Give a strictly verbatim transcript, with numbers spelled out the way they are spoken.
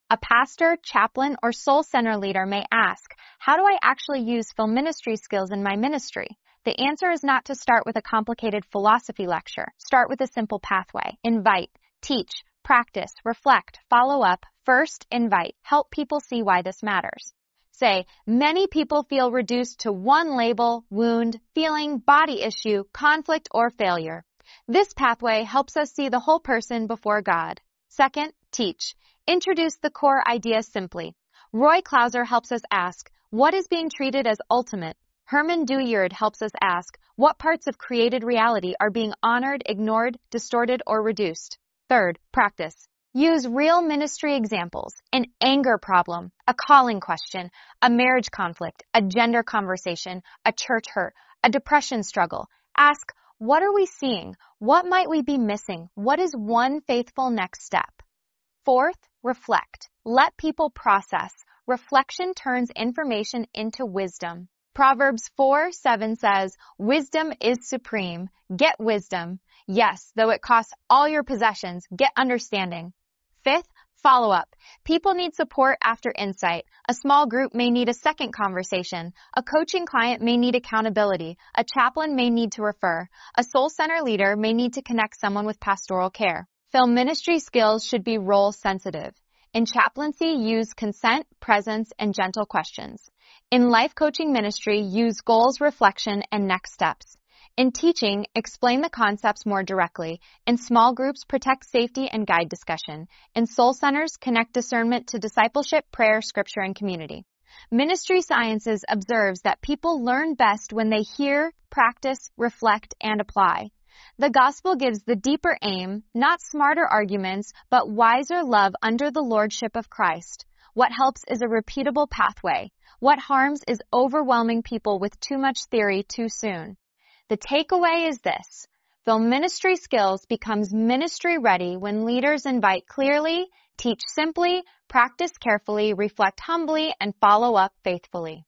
A pastor, chaplain, or soul center leader may ask, how do I actually use film ministry skills in my ministry? The answer is not to start with a complicated philosophy lecture. Start with a simple pathway. Invite, teach, practice, reflect, follow up. First, invite. Help people see why this matters. Say, many people feel reduced to one label, wound, feeling, body issue, conflict, or failure. This pathway helps us see the whole person before God. Second, teach. Introduce the core idea simply. Roy Clauser helps us ask, what is being treated as ultimate? Herman Dooyeard helps us ask, what parts of created reality are being honored, ignored, distorted, or reduced? Third, practice. Use real ministry examples, an anger problem, a calling question, a marriage conflict, a gender conversation, a church hurt, a depression struggle. Ask, what are we seeing? What might we be missing? What is one faithful next step? Fourth, reflect. Let people process. Reflection turns information into wisdom. Proverbs four seven says, wisdom is supreme. Get wisdom. Yes, though it costs all your possessions, get understanding. Fifth, follow up. People need support after insight. A small group may need a second conversation. A coaching client may need accountability. A chaplain may need to refer. A soul center leader may need to connect someone with pastoral care. Film ministry skills should be role sensitive. In chaplaincy, use consent, presence, and gentle questions. In life coaching ministry, use goals, reflection, and next steps. In teaching, explain the concepts more directly. In small groups, protect safety and guide discussion. In soul centers, connect discernment to discipleship, prayer, scripture, and community. Ministry Sciences observes that people learn best when they hear, practice, reflect, and apply. The gospel gives the deeper aim, not smarter arguments, but wiser love under the lordship of Christ. What helps is a repeatable pathway. What harms is overwhelming people with too much theory too soon. The takeaway is this. Film ministry skills becomes ministry ready when leaders invite clearly, teach simply, practice carefully, reflect humbly, and follow up faithfully.